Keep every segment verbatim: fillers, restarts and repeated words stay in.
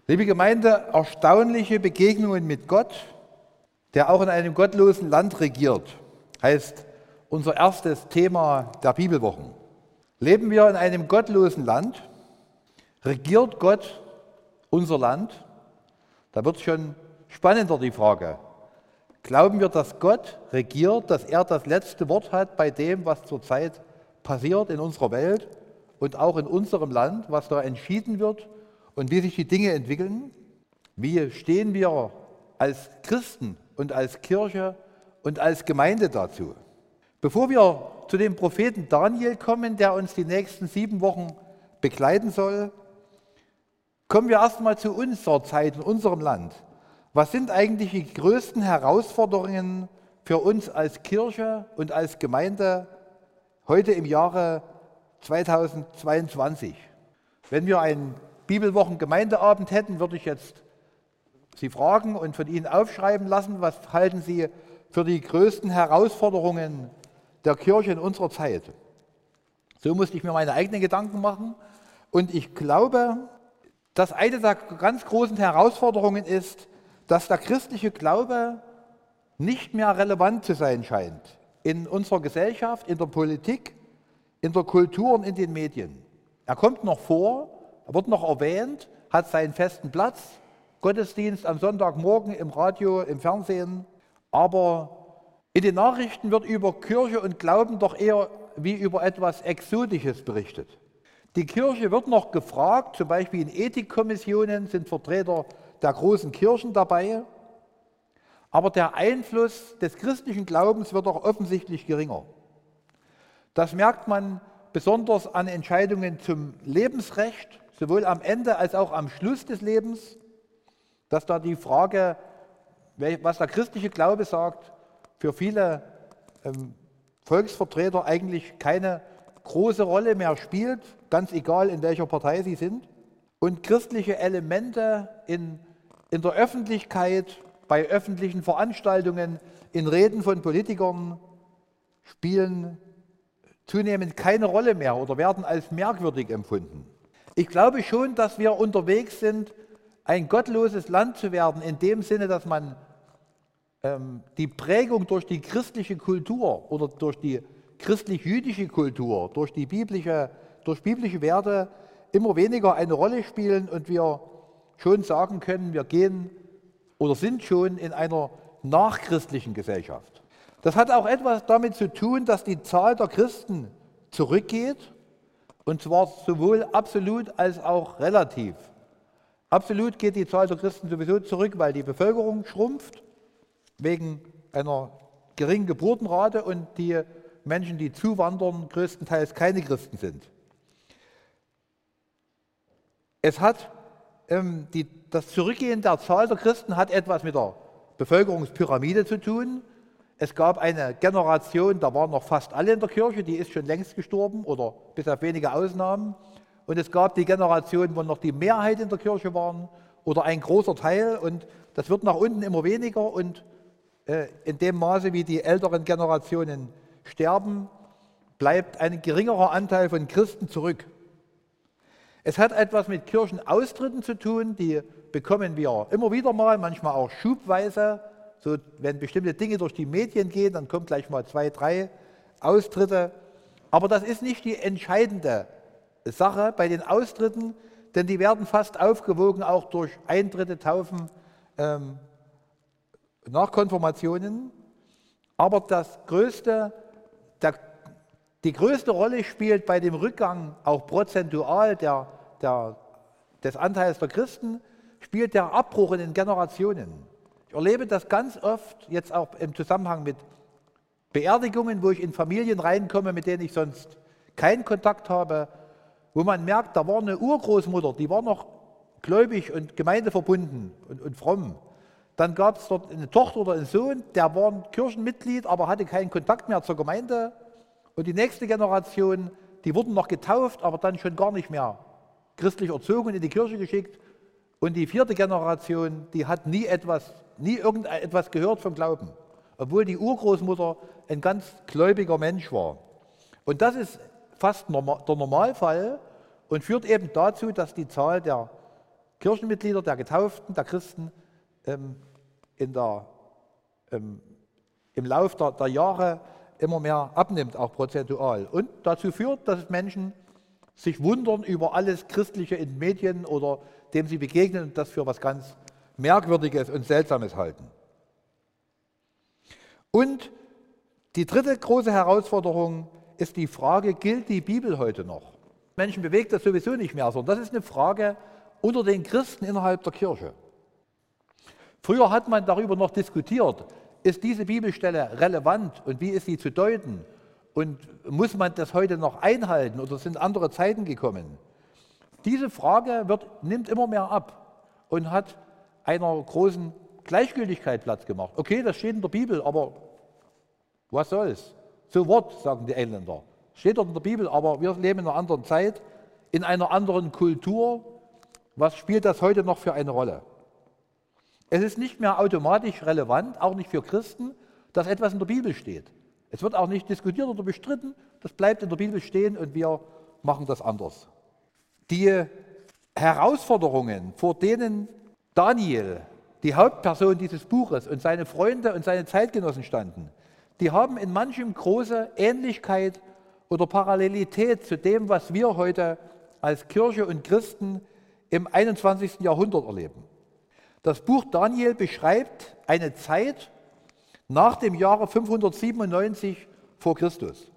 Liebe Gemeinde, erstaunliche Begegnungen mit Gott, der auch in einem gottlosen Land regiert, heißt unser erstes Thema der Bibelwochen. Leben wir in einem gottlosen Land? Regiert Gott unser Land? Da wird schon spannender die Frage. Glauben wir, dass Gott regiert, dass er das letzte Wort hat bei dem, was zurzeit passiert in unserer Welt und auch in unserem Land, was da entschieden wird und wie sich die Dinge entwickeln? Wie stehen wir als Christen und als Kirche und als Gemeinde dazu? Bevor wir zu dem Propheten Daniel kommen, der uns die nächsten sieben Wochen begleiten soll, kommen wir erstmal zu unserer Zeit in unserem Land. Was sind eigentlich die größten Herausforderungen für uns als Kirche und als Gemeinde heute im Jahre zweitausendzweiundzwanzig? Wenn wir einen Bibelwochen-Gemeindeabend hätten, würde ich jetzt Sie fragen und von Ihnen aufschreiben lassen, was halten Sie für die größten Herausforderungen der Kirche in unserer Zeit? So musste ich mir meine eigenen Gedanken machen. Und ich glaube, dass eine der ganz großen Herausforderungen ist, dass der christliche Glaube nicht mehr relevant zu sein scheint in unserer Gesellschaft, in der Politik, in der Kultur und in den Medien. Er kommt noch vor, er wird noch erwähnt, hat seinen festen Platz, Gottesdienst am Sonntagmorgen im Radio, im Fernsehen, aber in den Nachrichten wird über Kirche und Glauben doch eher wie über etwas Exotisches berichtet. Die Kirche wird noch gefragt, zum Beispiel in Ethikkommissionen sind Vertreter der großen Kirchen dabei, aber der Einfluss des christlichen Glaubens wird auch offensichtlich geringer. Das merkt man besonders an Entscheidungen zum Lebensrecht, sowohl am Ende als auch am Schluss des Lebens, dass da die Frage, was der christliche Glaube sagt, für viele ähm, Volksvertreter eigentlich keine große Rolle mehr spielt, ganz egal in welcher Partei sie sind. Und christliche Elemente in, in der Öffentlichkeit, bei öffentlichen Veranstaltungen, in Reden von Politikern spielen zunehmend keine Rolle mehr oder werden als merkwürdig empfunden. Ich glaube schon, dass wir unterwegs sind, ein gottloses Land zu werden, in dem Sinne, dass man ähm, die Prägung durch die christliche Kultur oder durch die christlich-jüdische Kultur, durch die biblische, durch biblische Werte immer weniger eine Rolle spielen und wir schon sagen können, wir gehen oder sind schon in einer nachchristlichen Gesellschaft. Das hat auch etwas damit zu tun, dass die Zahl der Christen zurückgeht, und zwar sowohl absolut als auch relativ. Absolut geht die Zahl der Christen sowieso zurück, weil die Bevölkerung schrumpft, wegen einer geringen Geburtenrate und die Menschen, die zuwandern, größtenteils keine Christen sind. Es hat, ähm, die, das Zurückgehen der Zahl der Christen hat etwas mit der Bevölkerungspyramide zu tun. Es gab eine Generation, da waren noch fast alle in der Kirche, die ist schon längst gestorben oder bis auf wenige Ausnahmen. Und es gab die Generation, wo noch die Mehrheit in der Kirche waren oder ein großer Teil. Und das wird nach unten immer weniger. Und äh, in dem Maße, wie die älteren Generationen sterben, bleibt ein geringerer Anteil von Christen zurück. Es hat etwas mit Kirchenaustritten zu tun, die bekommen wir immer wieder mal, manchmal auch schubweise. So, wenn bestimmte Dinge durch die Medien gehen, dann kommt gleich mal zwei, drei Austritte. Aber das ist nicht die entscheidende Sache bei den Austritten, denn die werden fast aufgewogen auch durch Eintritte, Taufen, ähm, Nachkonfirmationen. Aber das größte, der, die größte Rolle spielt bei dem Rückgang, auch prozentual der, der, des Anteils der Christen, spielt der Abbruch in den Generationen. Ich erlebe das ganz oft, jetzt auch im Zusammenhang mit Beerdigungen, wo ich in Familien reinkomme, mit denen ich sonst keinen Kontakt habe, wo man merkt, da war eine Urgroßmutter, die war noch gläubig und gemeindeverbunden und, und fromm. Dann gab es dort eine Tochter oder einen Sohn, der war ein Kirchenmitglied, aber hatte keinen Kontakt mehr zur Gemeinde. Und die nächste Generation, die wurden noch getauft, aber dann schon gar nicht mehr christlich erzogen und in die Kirche geschickt. Und die vierte Generation, die hat nie etwas, nie irgendetwas gehört vom Glauben, obwohl die Urgroßmutter ein ganz gläubiger Mensch war. Und das ist fast der Normalfall und führt eben dazu, dass die Zahl der Kirchenmitglieder, der Getauften, der Christen ähm, in der, ähm, im Lauf der, der Jahre immer mehr abnimmt, auch prozentual. Und dazu führt, dass Menschen sich wundern über alles Christliche in Medien oder dem sie begegnen und das für was ganz Merkwürdiges und Seltsames halten. Und die dritte große Herausforderung ist die Frage, gilt die Bibel heute noch? Menschen bewegt das sowieso nicht mehr, sondern das ist eine Frage unter den Christen innerhalb der Kirche. Früher hat man darüber noch diskutiert, ist diese Bibelstelle relevant und wie ist sie zu deuten? Und muss man das heute noch einhalten oder sind andere Zeiten gekommen? Diese Frage wird, nimmt immer mehr ab und hat einer großen Gleichgültigkeit Platz gemacht. Okay, das steht in der Bibel, aber was soll's? So what, sagen die Engländer. Steht dort in der Bibel, aber wir leben in einer anderen Zeit, in einer anderen Kultur. Was spielt das heute noch für eine Rolle? Es ist nicht mehr automatisch relevant, auch nicht für Christen, dass etwas in der Bibel steht. Es wird auch nicht diskutiert oder bestritten, das bleibt in der Bibel stehen und wir machen das anders. Die Herausforderungen, vor denen Daniel, die Hauptperson dieses Buches, und seine Freunde und seine Zeitgenossen standen, die haben in manchem große Ähnlichkeit oder Parallelität zu dem, was wir heute als Kirche und Christen im einundzwanzigsten Jahrhundert erleben. Das Buch Daniel beschreibt eine Zeit nach dem Jahre fünfhundertsiebenundneunzig vor Christus.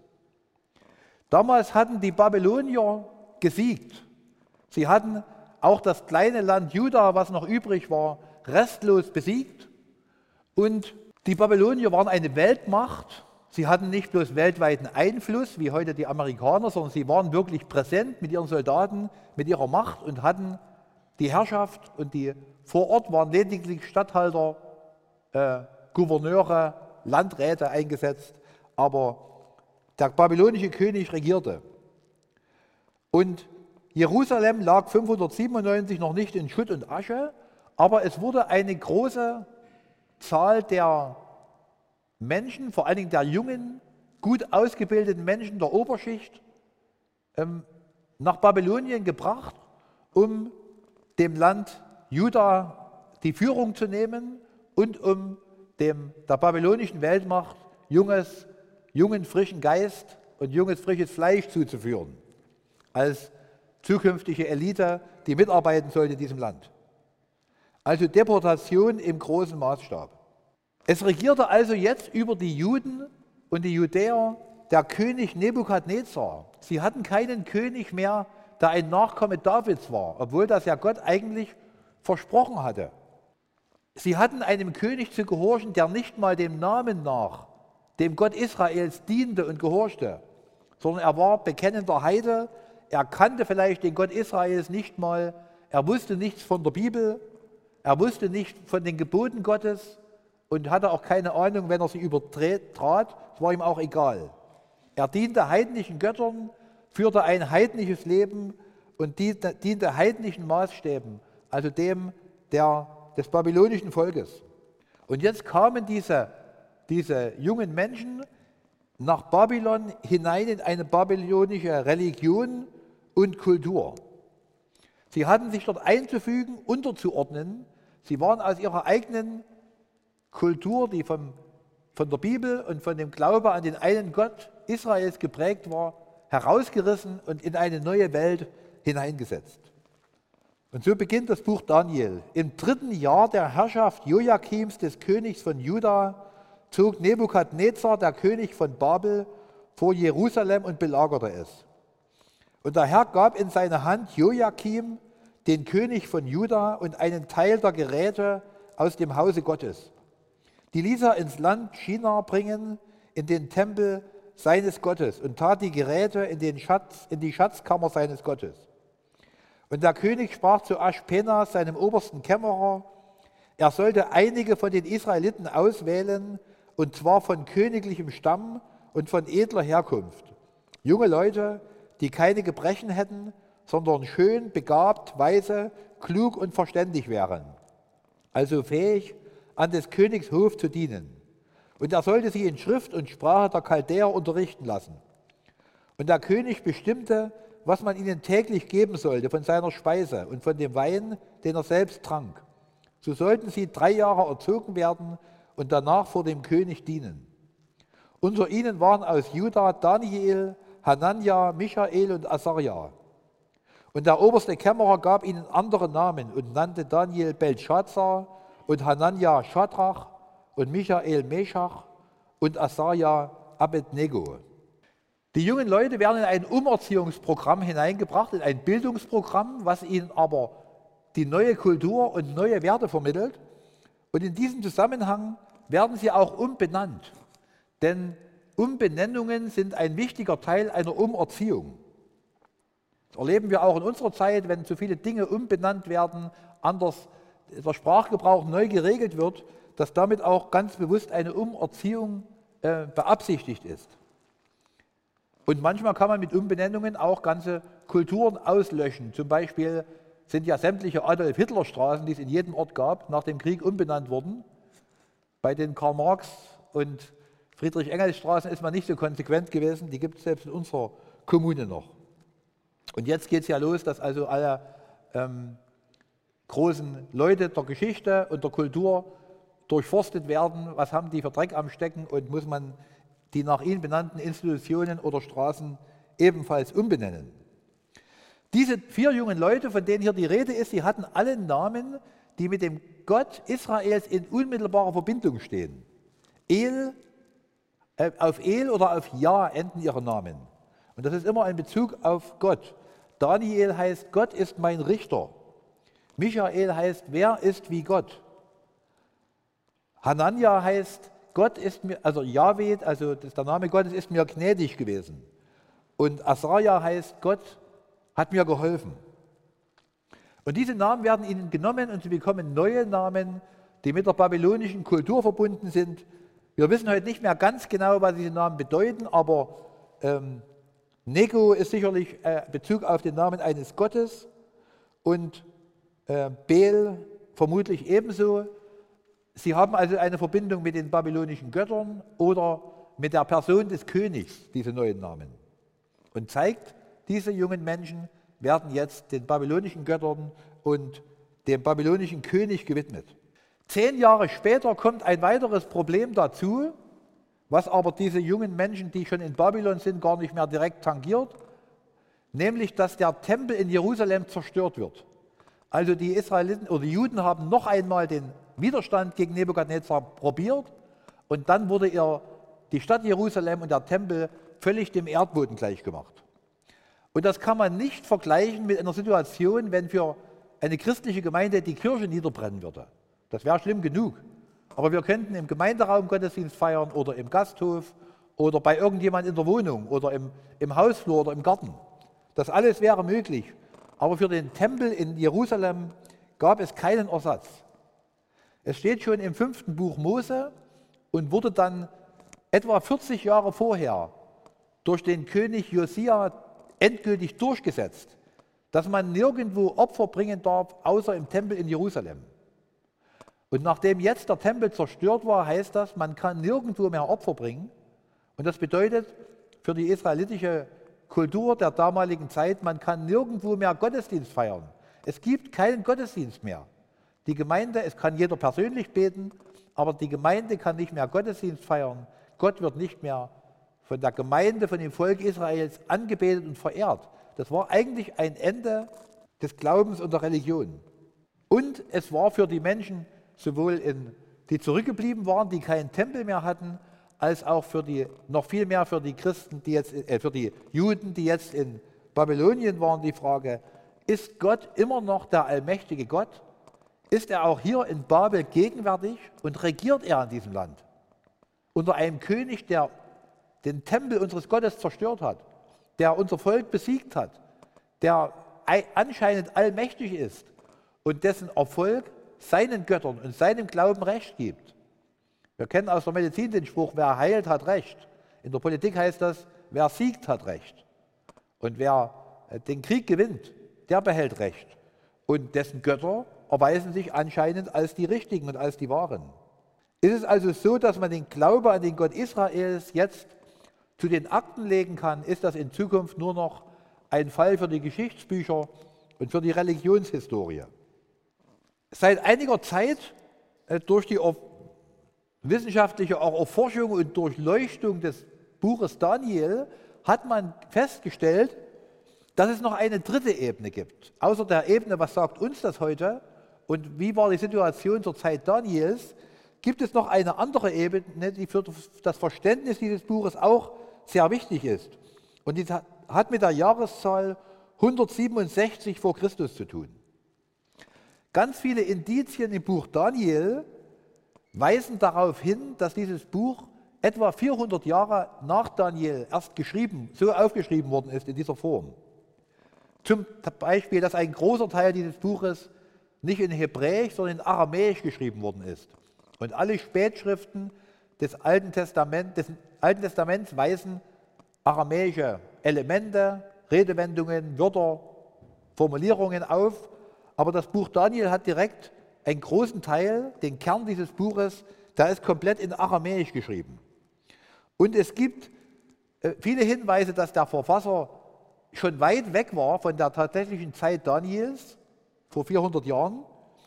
Damals hatten die Babylonier gesiegt. Sie hatten auch das kleine Land Juda, was noch übrig war, restlos besiegt. Und die Babylonier waren eine Weltmacht. Sie hatten nicht bloß weltweiten Einfluss, wie heute die Amerikaner, sondern sie waren wirklich präsent mit ihren Soldaten, mit ihrer Macht und hatten die Herrschaft. Und die vor Ort waren lediglich Statthalter, äh, Gouverneure, Landräte eingesetzt. Aber der babylonische König regierte. Und Jerusalem lag fünfhundertsiebenundneunzig noch nicht in Schutt und Asche, aber es wurde eine große Zahl der Menschen, vor allen Dingen der jungen, gut ausgebildeten Menschen der Oberschicht, ähm, nach Babylonien gebracht, um dem Land Juda die Führung zu nehmen und um dem, der babylonischen Weltmacht junges, jungen, frischen Geist und junges, frisches Fleisch zuzuführen, als zukünftige Elite, die mitarbeiten sollte in diesem Land. Also Deportation im großen Maßstab. Es regierte also jetzt über die Juden und die Judäer der König Nebukadnezar. Sie hatten keinen König mehr, der ein Nachkomme Davids war, obwohl das ja Gott eigentlich versprochen hatte. Sie hatten einem König zu gehorchen, der nicht mal dem Namen nach, dem Gott Israels diente und gehorchte, sondern er war bekennender Heide, er kannte vielleicht den Gott Israels nicht mal, er wusste nichts von der Bibel, er wusste nicht von den Geboten Gottes und hatte auch keine Ahnung, wenn er sie übertrat, es war ihm auch egal. Er diente heidnischen Göttern, führte ein heidnisches Leben und diente, diente heidnischen Maßstäben, also dem der, des babylonischen Volkes. Und jetzt kamen diese, diese jungen Menschen nach Babylon hinein in eine babylonische Religion und Kultur. Sie hatten sich dort einzufügen, unterzuordnen. Sie waren aus ihrer eigenen Kultur, die vom, von der Bibel und von dem Glaube an den einen Gott Israels geprägt war, herausgerissen und in eine neue Welt hineingesetzt. Und so beginnt das Buch Daniel. Im dritten Jahr der Herrschaft Joachims, des Königs von Juda, zog Nebukadnezar, der König von Babel, vor Jerusalem und belagerte es. Und der Herr gab in seine Hand Joachim, den König von Juda, und einen Teil der Geräte aus dem Hause Gottes. Die ließ er ins Land China bringen, in den Tempel seines Gottes, und tat die Geräte in, den Schatz, in die Schatzkammer seines Gottes. Und der König sprach zu Aschpenas, seinem obersten Kämmerer, er sollte einige von den Israeliten auswählen, und zwar von königlichem Stamm und von edler Herkunft. Junge Leute, die keine Gebrechen hätten, sondern schön, begabt, weise, klug und verständig wären. Also fähig, an des Königs Hof zu dienen. Und er sollte sie in Schrift und Sprache der Chaldäer unterrichten lassen. Und der König bestimmte, was man ihnen täglich geben sollte von seiner Speise und von dem Wein, den er selbst trank. So sollten sie drei Jahre erzogen werden und danach vor dem König dienen. Unter ihnen waren aus Juda Daniel, Hanania, Michael und Asaria. Und der oberste Kämmerer gab ihnen andere Namen und nannte Daniel Belshazzar und Hanania Schadrach und Michael Meschach und Asaria Abednego. Die jungen Leute werden in ein Umerziehungsprogramm hineingebracht, in ein Bildungsprogramm, was ihnen aber die neue Kultur und neue Werte vermittelt. Und in diesem Zusammenhang werden sie auch umbenannt. Denn Umbenennungen sind ein wichtiger Teil einer Umerziehung. Das erleben wir auch in unserer Zeit, wenn so viele Dinge umbenannt werden, anders der Sprachgebrauch neu geregelt wird, dass damit auch ganz bewusst eine Umerziehung äh, beabsichtigt ist. Und manchmal kann man mit Umbenennungen auch ganze Kulturen auslöschen. Zum Beispiel sind ja sämtliche Adolf-Hitler-Straßen, die es in jedem Ort gab, nach dem Krieg umbenannt worden. Bei den Karl-Marx- und Friedrich-Engels-Straßen ist man nicht so konsequent gewesen, die gibt es selbst in unserer Kommune noch. Und jetzt geht es ja los, dass also alle ähm, großen Leute der Geschichte und der Kultur durchforstet werden. Was haben die für Dreck am Stecken und muss man die nach ihnen benannten Institutionen oder Straßen ebenfalls umbenennen? Diese vier jungen Leute, von denen hier die Rede ist, die hatten alle Namen, die mit dem Gott Israels in unmittelbarer Verbindung stehen. El, äh, auf El oder auf Ja enden ihre Namen. Und das ist immer ein Bezug auf Gott. Daniel heißt, Gott ist mein Richter. Michael heißt, wer ist wie Gott? Hanania heißt, Gott ist mir, also Jahwe, also das, der Name Gottes ist mir gnädig gewesen. Und Asaria heißt, Gott hat mir geholfen. Und diese Namen werden ihnen genommen und sie bekommen neue Namen, die mit der babylonischen Kultur verbunden sind. Wir wissen heute nicht mehr ganz genau, was diese Namen bedeuten, aber ähm, Nego ist sicherlich äh, Bezug auf den Namen eines Gottes und äh, Bel vermutlich ebenso. Sie haben also eine Verbindung mit den babylonischen Göttern oder mit der Person des Königs, diese neuen Namen. Und zeigt, diese jungen Menschen werden jetzt den babylonischen Göttern und dem babylonischen König gewidmet. Zehn Jahre später kommt ein weiteres Problem dazu, was aber diese jungen Menschen, die schon in Babylon sind, gar nicht mehr direkt tangiert, nämlich, dass der Tempel in Jerusalem zerstört wird. Also die Israeliten oder die Juden haben noch einmal den Widerstand gegen Nebukadnezar probiert und dann wurde ihr die Stadt Jerusalem und der Tempel völlig dem Erdboden gleichgemacht. Und das kann man nicht vergleichen mit einer Situation, wenn für eine christliche Gemeinde die Kirche niederbrennen würde. Das wäre schlimm genug. Aber wir könnten im Gemeinderaum Gottesdienst feiern oder im Gasthof oder bei irgendjemand in der Wohnung oder im, im Hausflur oder im Garten. Das alles wäre möglich. Aber für den Tempel in Jerusalem gab es keinen Ersatz. Es steht schon im fünften Buch Mose und wurde dann etwa vierzig Jahre vorher durch den König Josia endgültig durchgesetzt, dass man nirgendwo Opfer bringen darf, außer im Tempel in Jerusalem. Und nachdem jetzt der Tempel zerstört war, heißt das, man kann nirgendwo mehr Opfer bringen. Und das bedeutet für die israelitische Kultur der damaligen Zeit, man kann nirgendwo mehr Gottesdienst feiern. Es gibt keinen Gottesdienst mehr. Die Gemeinde, es kann jeder persönlich beten, aber die Gemeinde kann nicht mehr Gottesdienst feiern. Gott wird nicht mehr von der Gemeinde, von dem Volk Israels angebetet und verehrt. Das war eigentlich ein Ende des Glaubens und der Religion. Und es war für die Menschen, sowohl in, die zurückgeblieben waren, die keinen Tempel mehr hatten, als auch für die, noch viel mehr für die Christen, die jetzt, äh, für die Juden, die jetzt in Babylonien waren, die Frage, ist Gott immer noch der allmächtige Gott? Ist er auch hier in Babel gegenwärtig und regiert er in diesem Land? Unter einem König, der den Tempel unseres Gottes zerstört hat, der unser Volk besiegt hat, der anscheinend allmächtig ist und dessen Erfolg seinen Göttern und seinem Glauben Recht gibt. Wir kennen aus der Medizin den Spruch, wer heilt, hat Recht. In der Politik heißt das, wer siegt, hat Recht. Und wer den Krieg gewinnt, der behält Recht. Und dessen Götter erweisen sich anscheinend als die richtigen und als die wahren. Ist es also so, dass man den Glaube an den Gott Israels jetzt zu den Akten legen kann? Ist das in Zukunft nur noch ein Fall für die Geschichtsbücher und für die Religionshistorie. Seit einiger Zeit äh, durch die wissenschaftliche auch Erforschung und Durchleuchtung des Buches Daniel hat man festgestellt, dass es noch eine dritte Ebene gibt. Außer der Ebene, was sagt uns das heute und wie war die Situation zur Zeit Daniels, gibt es noch eine andere Ebene, die für das Verständnis dieses Buches auch sehr wichtig ist. Und die hat mit der Jahreszahl hundertsiebenundsechzig vor Christus zu tun. Ganz viele Indizien im Buch Daniel weisen darauf hin, dass dieses Buch etwa vierhundert Jahre nach Daniel erst geschrieben, so aufgeschrieben worden ist in dieser Form. Zum Beispiel, dass ein großer Teil dieses Buches nicht in Hebräisch, sondern in Aramäisch geschrieben worden ist. Und alle Spätschriften des Alten, Testament, des Alten Testaments weisen aramäische Elemente, Redewendungen, Wörter, Formulierungen auf. Aber das Buch Daniel hat direkt einen großen Teil, den Kern dieses Buches, der ist komplett in Aramäisch geschrieben. Und es gibt äh, viele Hinweise, dass der Verfasser schon weit weg war von der tatsächlichen Zeit Daniels, vor vierhundert Jahren,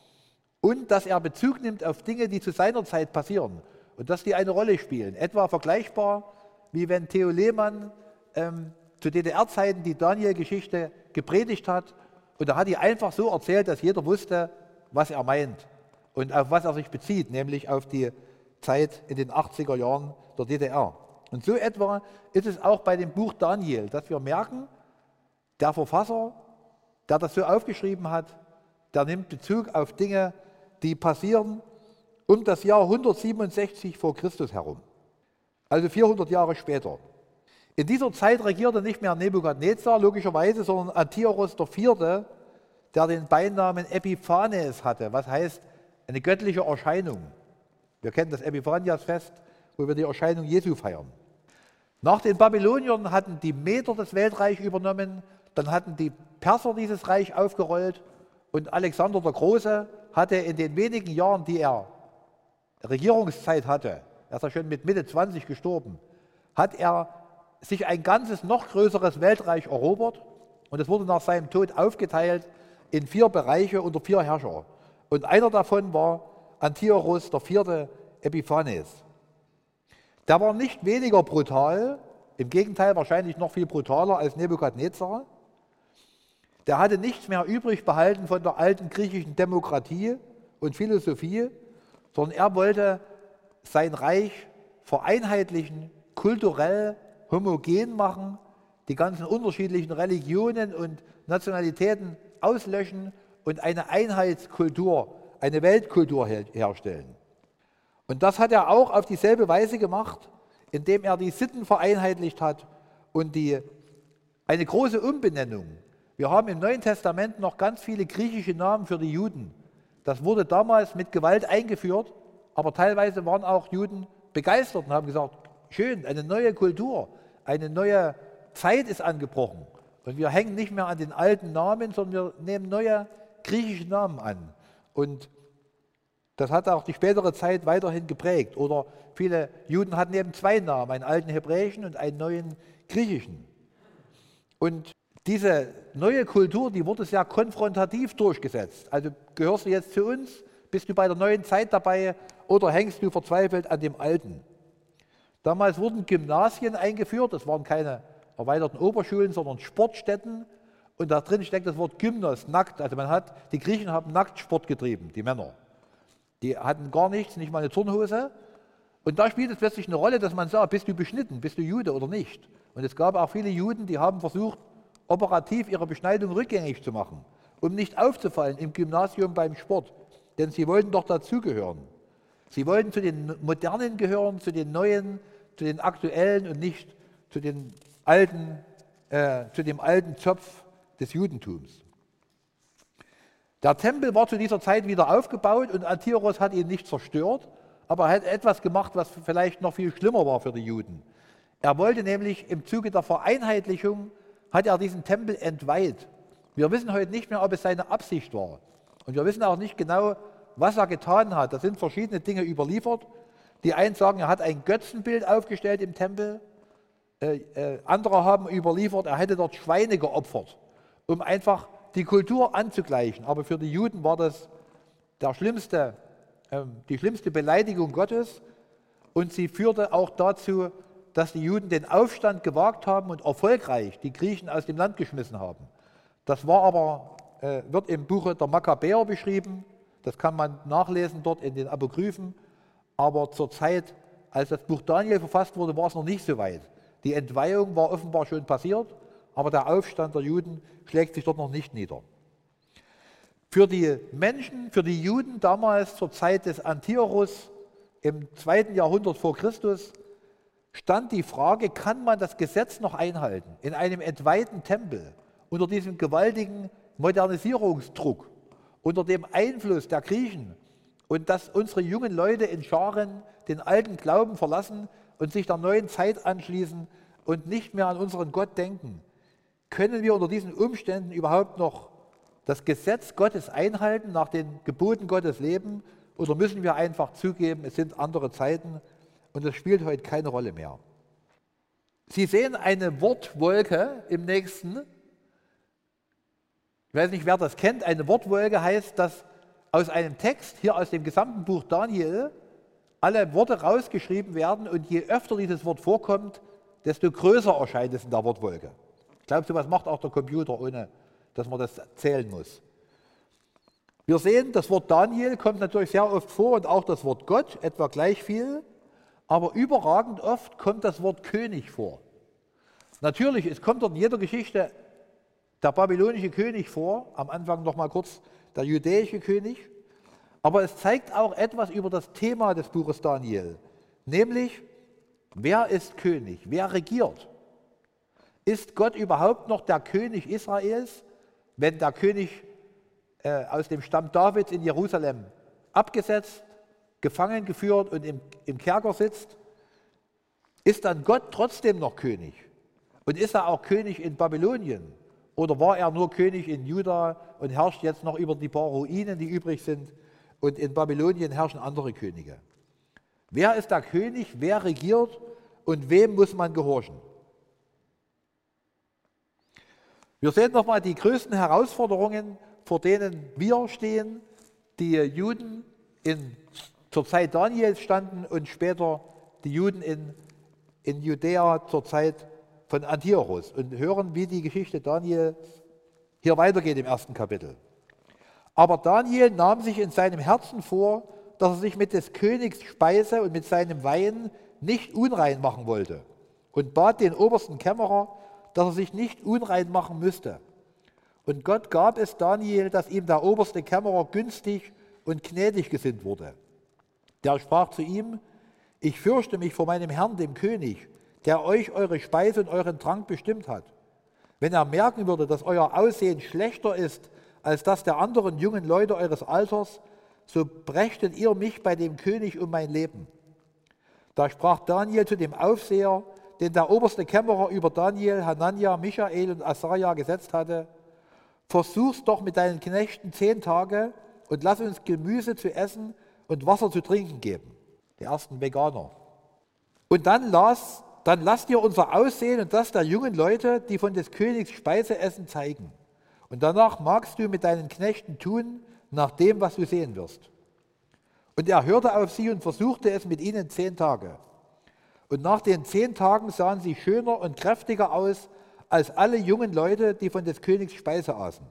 und dass er Bezug nimmt auf Dinge, die zu seiner Zeit passieren und dass die eine Rolle spielen. Etwa vergleichbar, wie wenn Theo Lehmann ähm, zu D D R-Zeiten die Daniel-Geschichte gepredigt hat und da hat die einfach so erzählt, dass jeder wusste, was er meint und auf was er sich bezieht, nämlich auf die Zeit in den achtziger Jahren der D D R. Und so etwa ist es auch bei dem Buch Daniel, dass wir merken, der Verfasser, der das so aufgeschrieben hat, der nimmt Bezug auf Dinge, die passieren um das Jahr hundertsiebenundsechzig vor Christus herum, also vierhundert Jahre später. In dieser Zeit regierte nicht mehr Nebukadnezar, logischerweise, sondern Antiochos der Vierte, der den Beinamen Epiphanes hatte, was heißt eine göttliche Erscheinung. Wir kennen das Epiphaniasfest, wo wir die Erscheinung Jesu feiern. Nach den Babyloniern hatten die Meder das Weltreich übernommen, dann hatten die Perser dieses Reich aufgerollt und Alexander der Große hatte in den wenigen Jahren, die er Regierungszeit hatte, er ist ja schon mit Mitte zwanzig gestorben, hat er sich ein ganzes, noch größeres Weltreich erobert und es wurde nach seinem Tod aufgeteilt in vier Bereiche unter vier Herrscher. Und einer davon war Antiochos der Vierte Epiphanes. Der war nicht weniger brutal, im Gegenteil wahrscheinlich noch viel brutaler als Nebukadnezar. Der hatte nichts mehr übrig behalten von der alten griechischen Demokratie und Philosophie, sondern er wollte sein Reich vereinheitlichen, kulturell homogen machen, die ganzen unterschiedlichen Religionen und Nationalitäten auslöschen und eine Einheitskultur, eine Weltkultur her herstellen. Und das hat er auch auf dieselbe Weise gemacht, indem er die Sitten vereinheitlicht hat und die, eine große Umbenennung. Wir haben im Neuen Testament noch ganz viele griechische Namen für die Juden. Das wurde damals mit Gewalt eingeführt, aber teilweise waren auch Juden begeistert und haben gesagt, schön, eine neue Kultur, eine neue Zeit ist angebrochen. Und wir hängen nicht mehr an den alten Namen, sondern wir nehmen neue griechische Namen an. Und das hat auch die spätere Zeit weiterhin geprägt. Oder viele Juden hatten eben zwei Namen, einen alten hebräischen und einen neuen griechischen. Und diese neue Kultur, die wurde sehr konfrontativ durchgesetzt. Also gehörst du jetzt zu uns, bist du bei der neuen Zeit dabei oder hängst du verzweifelt an dem Alten? Damals wurden Gymnasien eingeführt, das waren keine erweiterten Oberschulen, sondern Sportstätten. Und da drin steckt das Wort Gymnos, nackt. Also man hat, die Griechen haben Nacktsport getrieben, die Männer. Die hatten gar nichts, nicht mal eine Turnhose. Und da spielt es plötzlich eine Rolle, dass man sagt, bist du beschnitten, bist du Jude oder nicht? Und es gab auch viele Juden, die haben versucht, operativ ihre Beschneidung rückgängig zu machen, um nicht aufzufallen im Gymnasium beim Sport. Denn sie wollten doch dazugehören. Sie wollten zu den Modernen gehören, zu den Neuen, zu den Aktuellen und nicht zu, den alten, äh, zu dem alten Zopf des Judentums. Der Tempel war zu dieser Zeit wieder aufgebaut und Antiochos hat ihn nicht zerstört, aber er hat etwas gemacht, was vielleicht noch viel schlimmer war für die Juden. Er wollte nämlich im Zuge der Vereinheitlichung, hat er diesen Tempel entweiht. Wir wissen heute nicht mehr, ob es seine Absicht war. Und wir wissen auch nicht genau, was er getan hat. Da sind verschiedene Dinge überliefert. Die einen sagen, er hat ein Götzenbild aufgestellt im Tempel. äh, äh, andere haben überliefert, er hätte dort Schweine geopfert, um einfach die Kultur anzugleichen. Aber für die Juden war das der schlimmste, äh, die schlimmste Beleidigung Gottes und sie führte auch dazu, dass die Juden den Aufstand gewagt haben und erfolgreich die Griechen aus dem Land geschmissen haben. Das war aber, äh, wird im Buche der Makkabäer beschrieben, das kann man nachlesen dort in den Apokryphen, aber zur Zeit, als das Buch Daniel verfasst wurde, war es noch nicht so weit. Die Entweihung war offenbar schon passiert, aber der Aufstand der Juden schlägt sich dort noch nicht nieder. Für die Menschen, für die Juden damals zur Zeit des Antiochus im zweiten Jahrhundert vor Christus stand die Frage, kann man das Gesetz noch einhalten in einem entweihten Tempel unter diesem gewaltigen Modernisierungsdruck, unter dem Einfluss der Griechen und dass unsere jungen Leute in Scharen den alten Glauben verlassen und sich der neuen Zeit anschließen und nicht mehr an unseren Gott denken. Können wir unter diesen Umständen überhaupt noch das Gesetz Gottes einhalten, nach den Geboten Gottes leben, oder müssen wir einfach zugeben, es sind andere Zeiten und das spielt heute keine Rolle mehr? Sie sehen eine Wortwolke im nächsten. Ich weiß nicht, wer das kennt. Eine Wortwolke heißt, dass aus einem Text, hier aus dem gesamten Buch Daniel, alle Worte rausgeschrieben werden und je öfter dieses Wort vorkommt, desto größer erscheint es in der Wortwolke. Ich glaube, sowas macht auch der Computer, ohne dass man das zählen muss. Wir sehen, das Wort Daniel kommt natürlich sehr oft vor und auch das Wort Gott, etwa gleich viel, aber überragend oft kommt das Wort König vor. Natürlich, es kommt dort in jeder Geschichte der babylonische König vor, am Anfang noch mal kurz der jüdische König, aber es zeigt auch etwas über das Thema des Buches Daniel, nämlich, wer ist König, wer regiert? Ist Gott überhaupt noch der König Israels, wenn der König äh, aus dem Stamm Davids in Jerusalem abgesetzt, gefangen geführt und im, im Kerker sitzt? Ist dann Gott trotzdem noch König? Und ist er auch König in Babylonien? Oder war er nur König in Juda und herrscht jetzt noch über die paar Ruinen, die übrig sind, und in Babylonien herrschen andere Könige? Wer ist der König, wer regiert und wem muss man gehorchen? Wir sehen nochmal die größten Herausforderungen, vor denen wir stehen, die Juden in, zur Zeit Daniels standen und später die Juden in, in Judäa zur Zeit von Antiochus, und hören, wie die Geschichte Daniels hier weitergeht im ersten Kapitel. Aber Daniel nahm sich in seinem Herzen vor, dass er sich mit des Königs Speise und mit seinem Wein nicht unrein machen wollte und bat den obersten Kämmerer, dass er sich nicht unrein machen müsste. Und Gott gab es Daniel, dass ihm der oberste Kämmerer günstig und gnädig gesinnt wurde. Der sprach zu ihm: Ich fürchte mich vor meinem Herrn, dem König, der euch eure Speise und euren Trank bestimmt hat. Wenn er merken würde, dass euer Aussehen schlechter ist als das der anderen jungen Leute eures Alters, so brächtet ihr mich bei dem König um mein Leben. Da sprach Daniel zu dem Aufseher, den der oberste Kämmerer über Daniel, Hanania, Michael und Asaja gesetzt hatte: Versuch's doch mit deinen Knechten zehn Tage und lass uns Gemüse zu essen und Wasser zu trinken geben. Die ersten Veganer. Und dann las Dann lasst ihr unser Aussehen und das der jungen Leute, die von des Königs Speise essen, zeigen. Und danach magst du mit deinen Knechten tun, nach dem, was du sehen wirst. Und er hörte auf sie und versuchte es mit ihnen zehn Tage. Und nach den zehn Tagen sahen sie schöner und kräftiger aus als alle jungen Leute, die von des Königs Speise aßen.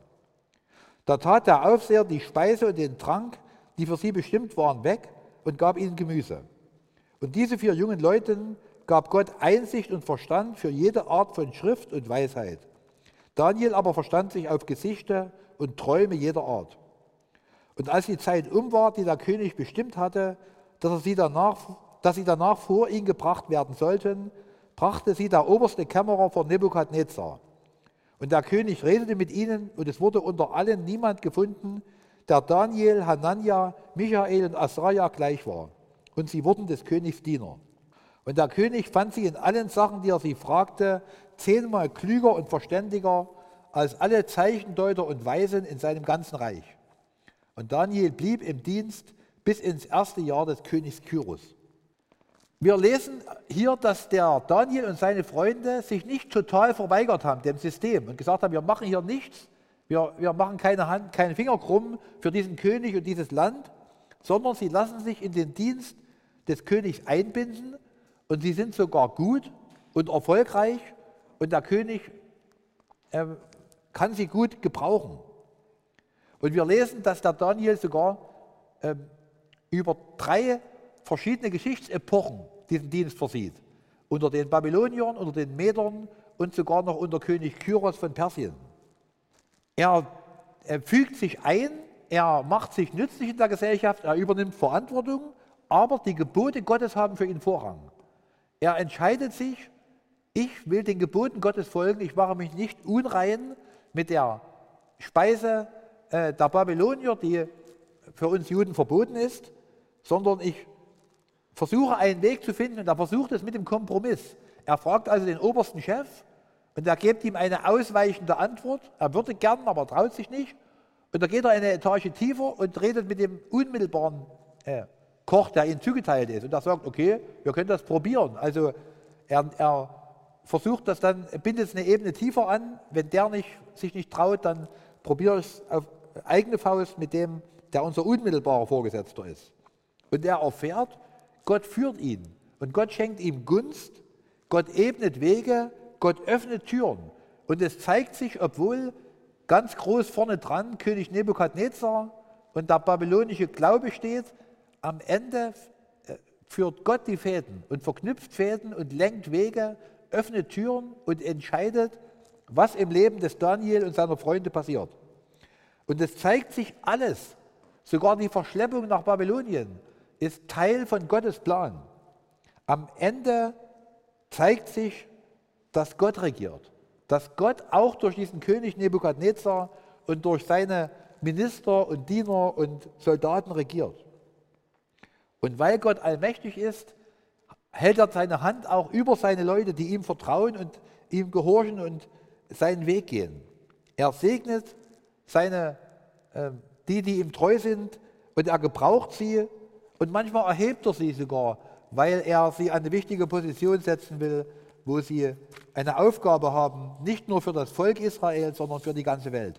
Da tat der Aufseher die Speise und den Trank, die für sie bestimmt waren, weg und gab ihnen Gemüse. Und diese vier jungen Leuten gab Gott Einsicht und Verstand für jede Art von Schrift und Weisheit. Daniel aber verstand sich auf Gesichter und Träume jeder Art. Und als die Zeit um war, die der König bestimmt hatte, dass, er sie, danach, dass sie danach vor ihn gebracht werden sollten, brachte sie der oberste Kämmerer vor Nebukadnezar. Und der König redete mit ihnen, und es wurde unter allen niemand gefunden, der Daniel, Hanania, Michael und Asaja gleich war. Und sie wurden des Königs Diener. Und der König fand sie in allen Sachen, die er sie fragte, zehnmal klüger und verständiger als alle Zeichendeuter und Weisen in seinem ganzen Reich. Und Daniel blieb im Dienst bis ins erste Jahr des Königs Kyros. Wir lesen hier, dass der Daniel und seine Freunde sich nicht total verweigert haben dem System und gesagt haben, wir machen hier nichts, wir, wir machen keine Hand, keinen Finger krumm für diesen König und dieses Land, sondern sie lassen sich in den Dienst des Königs einbinden und sie sind sogar gut und erfolgreich und der König äh, kann sie gut gebrauchen. Und wir lesen, dass der Daniel sogar äh, über drei verschiedene Geschichtsepochen diesen Dienst versieht. Unter den Babyloniern, unter den Medern und sogar noch unter König Kyros von Persien. Er, er fügt sich ein, er macht sich nützlich in der Gesellschaft, er übernimmt Verantwortung, aber die Gebote Gottes haben für ihn Vorrang. Er entscheidet sich, ich will den Geboten Gottes folgen, ich mache mich nicht unrein mit der Speise äh, der Babylonier, die für uns Juden verboten ist, sondern ich versuche einen Weg zu finden und er versucht es mit dem Kompromiss. Er fragt also den obersten Chef und er gibt ihm eine ausweichende Antwort. Er würde gern, aber traut sich nicht. Und da geht er eine Etage tiefer und redet mit dem unmittelbaren äh, Koch, der ihm zugeteilt ist. Und er sagt, okay, wir können das probieren. Also er, er versucht das dann, bindet es eine Ebene tiefer an. Wenn der nicht, sich nicht traut, dann probiere ich es auf eigene Faust mit dem, der unser unmittelbarer Vorgesetzter ist. Und er erfährt, Gott führt ihn und Gott schenkt ihm Gunst, Gott ebnet Wege, Gott öffnet Türen. Und es zeigt sich, obwohl ganz groß vorne dran König Nebukadnezar und der babylonische Glaube steht, am Ende führt Gott die Fäden und verknüpft Fäden und lenkt Wege, öffnet Türen und entscheidet, was im Leben des Daniel und seiner Freunde passiert. Und es zeigt sich alles, sogar die Verschleppung nach Babylonien, ist Teil von Gottes Plan. Am Ende zeigt sich, dass Gott regiert, dass Gott auch durch diesen König Nebukadnezar und durch seine Minister und Diener und Soldaten regiert. Und weil Gott allmächtig ist, hält er seine Hand auch über seine Leute, die ihm vertrauen und ihm gehorchen und seinen Weg gehen. Er segnet seine, äh, die, die ihm treu sind, und er gebraucht sie. Und manchmal erhebt er sie sogar, weil er sie an eine wichtige Position setzen will, wo sie eine Aufgabe haben, nicht nur für das Volk Israel, sondern für die ganze Welt.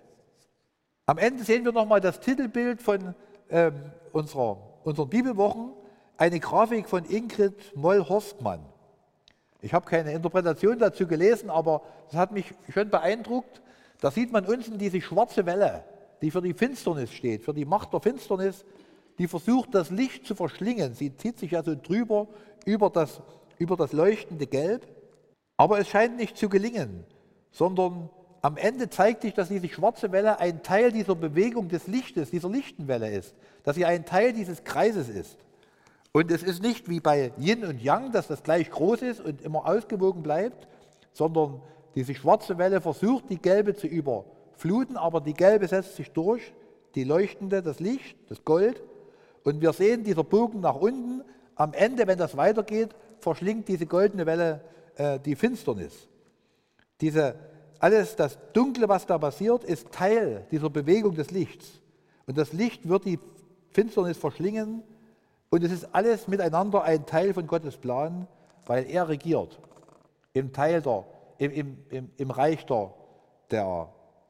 Am Ende sehen wir nochmal das Titelbild von ähm, unserer, unseren Bibelwochen, eine Grafik von Ingrid Moll-Horstmann. Ich habe keine Interpretation dazu gelesen, aber das hat mich schon beeindruckt. Da sieht man unten diese schwarze Welle, die für die Finsternis steht, für die Macht der Finsternis, die versucht, das Licht zu verschlingen. Sie zieht sich also drüber über das, über das leuchtende Gelb. Aber es scheint nicht zu gelingen, sondern am Ende zeigt sich, dass diese schwarze Welle ein Teil dieser Bewegung des Lichtes, dieser Lichtenwelle ist, dass sie ein Teil dieses Kreises ist. Und es ist nicht wie bei Yin und Yang, dass das gleich groß ist und immer ausgewogen bleibt, sondern diese schwarze Welle versucht, die gelbe zu überfluten, aber die gelbe setzt sich durch, die leuchtende, das Licht, das Gold. Und wir sehen, dieser Bogen nach unten, am Ende, wenn das weitergeht, verschlingt diese goldene Welle äh, die Finsternis. Diese, alles das Dunkle, was da passiert, ist Teil dieser Bewegung des Lichts. Und das Licht wird die Finsternis verschlingen und es ist alles miteinander ein Teil von Gottes Plan, weil er regiert im Teil der, im, im, im, im Reich der, der,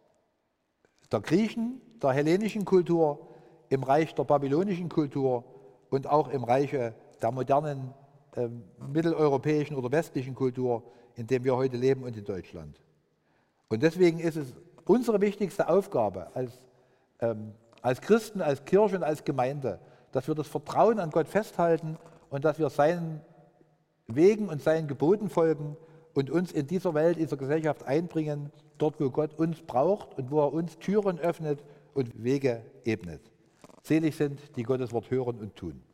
der Griechen, der hellenischen Kultur, im Reich der babylonischen Kultur und auch im Reich der modernen äh, mitteleuropäischen oder westlichen Kultur, in dem wir heute leben und in Deutschland. Und deswegen ist es unsere wichtigste Aufgabe als, ähm, als Christen, als Kirche und als Gemeinde, dass wir das Vertrauen an Gott festhalten und dass wir seinen Wegen und seinen Geboten folgen und uns in dieser Welt, in dieser Gesellschaft einbringen, dort wo Gott uns braucht und wo er uns Türen öffnet und Wege ebnet. Selig sind, die Gottes Wort hören und tun.